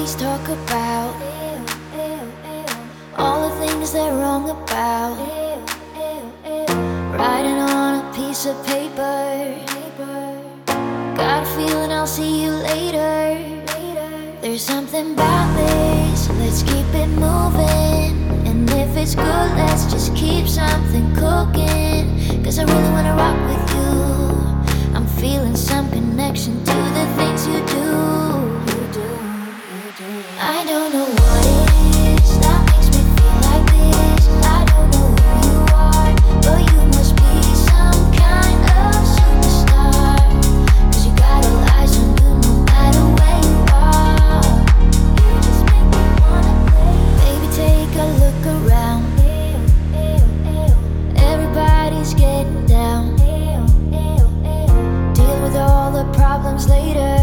always talk about all the things they're wrong about. Writing on a piece of paper, got a feeling I'll see you later. There's something about this, let's keep it moving. And if it's good, let's just keep something cooking. Cause I really wanna rock with you. I'm feeling some connection to the things you do. I don't know what it is that makes me feel like this. I don't know who you are, but you must be some kind of superstar. Cause you got all eyes on you no matter where you are. You just make me wanna play. Baby, take a look around. Everybody's getting down. Deal with all the problems later.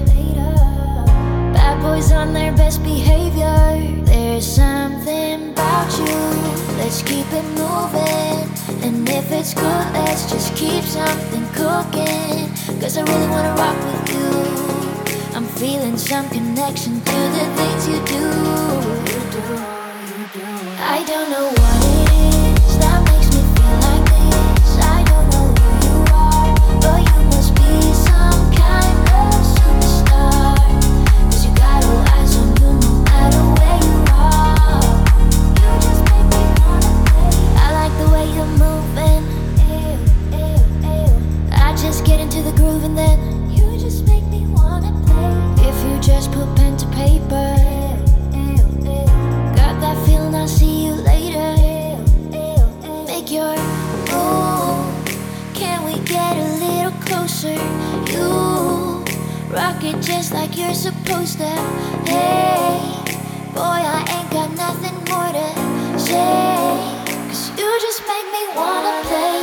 Bad boys on their best behavior. There's something about you, let's keep it moving. And if it's good, let's just keep something cooking. Cause I really wanna rock with you. I'm feeling some connection to the things you do. I don't know what it is that makes me feel like this. I don't know who you are, but you must be some kind of superstar. Cause you got all eyes on you no matter where you are. You just make me wanna play. I like the way you're moving. I just get into the groove and then you just make me wanna play. If you just put pen to paper, got that feeling I'll see you later. Make your move. Can we get a little closer? You rock it just like you're supposed to. Hey, boy, I ain't got nothing more to say. Cause you just make me wanna play.